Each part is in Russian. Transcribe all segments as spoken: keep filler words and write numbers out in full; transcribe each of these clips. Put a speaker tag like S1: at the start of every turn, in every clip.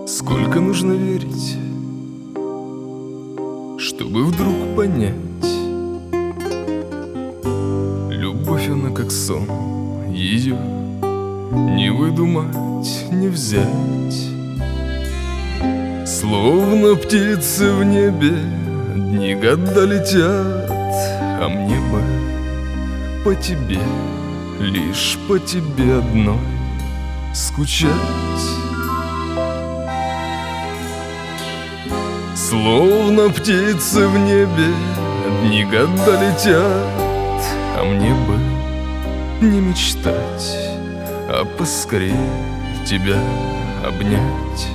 S1: Сколько нужно верить, чтобы вдруг понять: любовь, она как сон, ее не выдумать, не взять. Словно птицы в небе дни года летят, а мне бы по тебе, лишь по тебе одной скучать. Словно птицы в небе дни года летят, а мне бы не мечтать, а поскорее тебя обнять.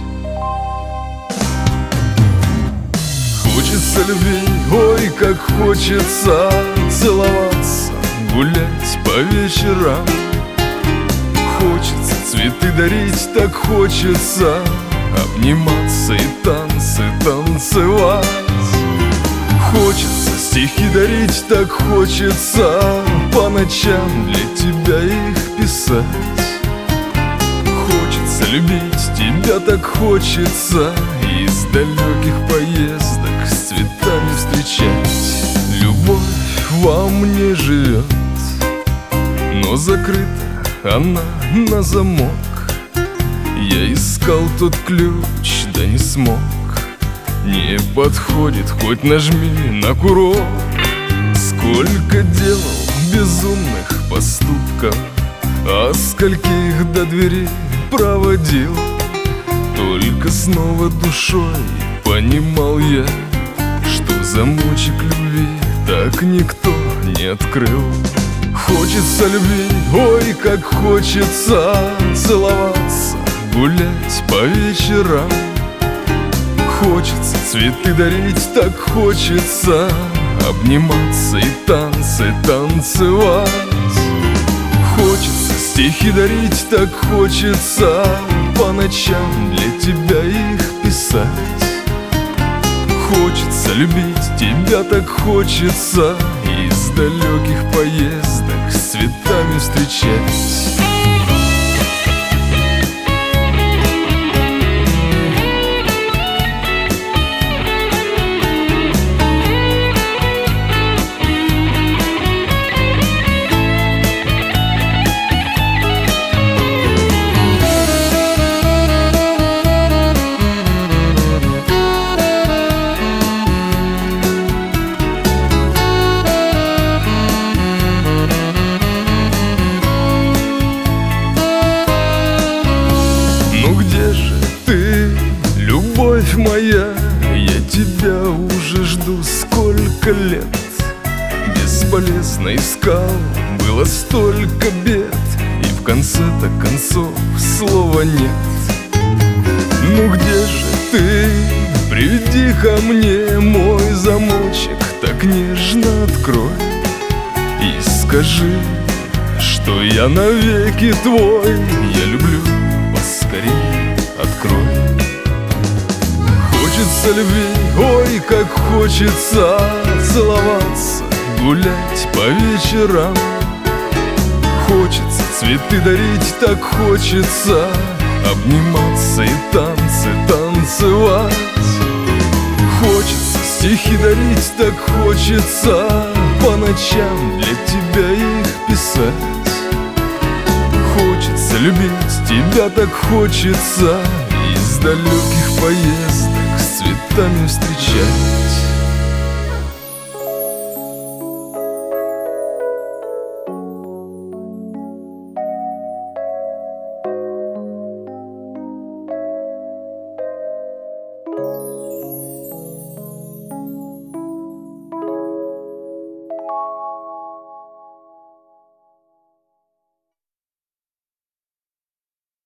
S1: Хочется любви, ой, как хочется целоваться, гулять по вечерам. Хочется цветы дарить, так хочется обниматься и танцы танцевать. Хочется стихи дарить, так хочется по ночам для тебя их писать. Хочется любить тебя, так хочется из далеких поездок с цветами встречать. Любовь во мне живет, но закрыта она на замок. Я искал тот ключ, да не смог. Не подходит, хоть нажми на курок. Сколько делал безумных поступков, а скольких до двери проводил. Только снова душой понимал я, что замочек любви так никто не открыл. Хочется любви, ой, как хочется целоваться, гулять по вечерам. Хочется цветы дарить, так хочется обниматься и танцы танцевать. Хочется стихи дарить, так хочется по ночам для тебя их писать. Хочется любить тебя, так хочется из далеких поездок с цветами встречать. Любовь моя, я тебя уже жду сколько лет. Бесполезно искал, было столько бед, и в конце-то концов слова нет. Ну где же ты? Приведи ко мне мой замочек, так нежно открой и скажи, что я навеки твой. Я люблю, поскорее открой. Хочется любви, ой, как хочется целоваться, гулять по вечерам. Хочется цветы дарить, так хочется обниматься и танцы танцевать. Хочется стихи дарить, так хочется по ночам для тебя их писать. Хочется любить тебя, так хочется из далеких поездок с цветами встречать.